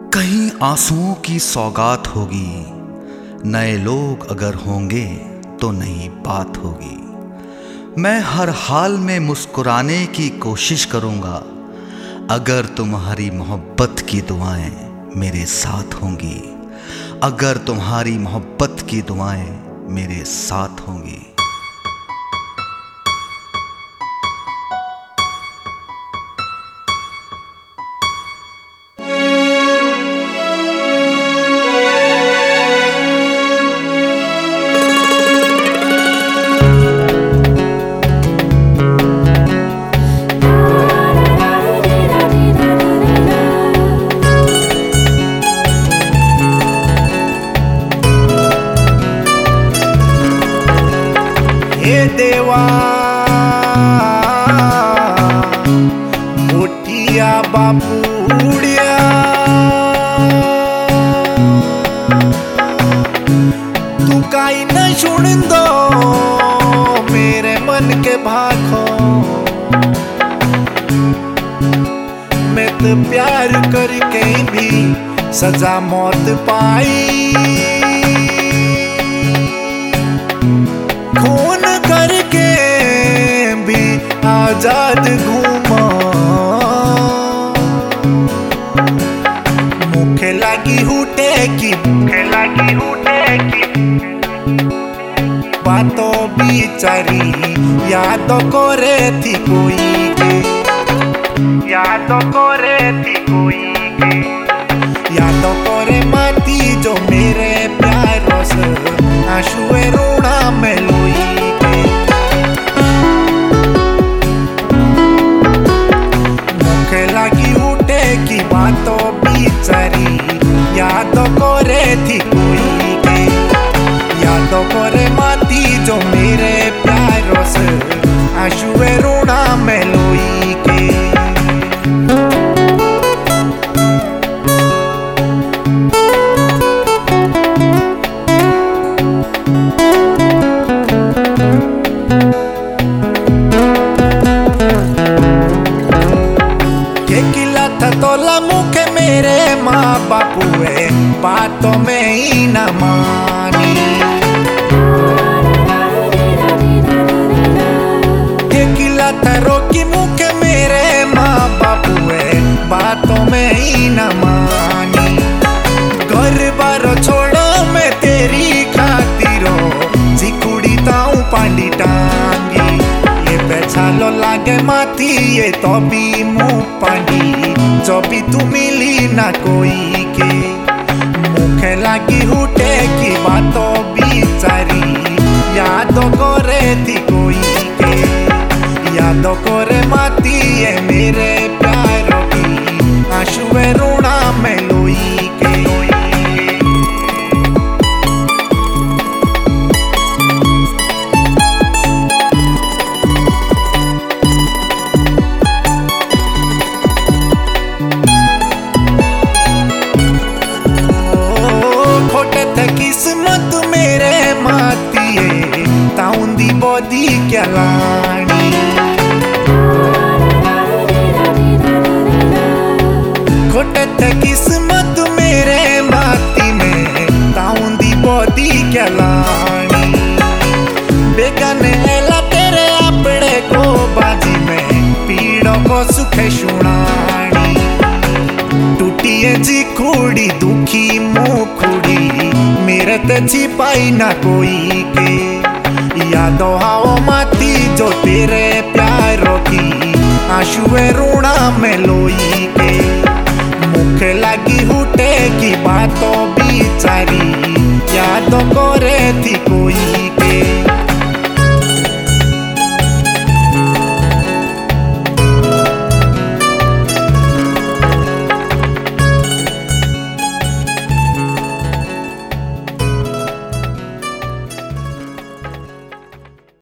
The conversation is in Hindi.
कहीं आंसुओं की सौगात होगी, नए लोग अगर होंगे तो नई बात होगी। मैं हर हाल में मुस्कुराने की कोशिश करूंगा, अगर तुम्हारी मोहब्बत की दुआएं मेरे साथ होंगी। अगर तुम्हारी मोहब्बत की दुआएं मेरे साथ होंगी। हे देवा मोठिया बापुड़िया, तू काई न सुन दो मेरे मन के भाखो। मैं तो प्यार करके भी सजा मौत पाई, खून करके भी आजाद घूमा। मुखे लगी हुटे की बातों बिचारी याद करे थी कोई के, याद करे माती जो मेरे प्यारों से आंसुए रोना में लोई के। मुखे लगी उठे की बातों बिचारी याद करे थी कोई के, याद करे माती जो मेरे प्यारों से आंसुए रोना में लोई के। तोला मुखे मेरे माँ बापू है बातों में ही न मानी। किला थरो की मुखे मेरे माँ बापू है बातों में ही न मानी। घर बार छोड़ो मैं तेरी खातिरो जिकुड़ी ताऊ पांडी टांगी। ये बेचालो लागे माथी ये तो भी मुँह पांडी, जो भी तू मिली ना कोई के। मुखे लगी हुटे की बातों बिचारी याद करे थी कोई के, याद करे माती है मेरे प्यारों की आंसुए रोना में लोई के। किस्मत मेरे मातिए ताउंदी बोदी क्या लानी। खोटे थे किस्मत मेरे माती में ताउंदी बोदी क्या लानी। बेगाने एला तेरे आपड़े को बाजी में पीड़ों को सुखे सुनानी। टूटिए जी खुड़ी दुखी मुखुड़ी मेरे ते छिपाई ना कोई के। यादों आओ माती जो तेरे प्यारों की आंसुए रोना में लोई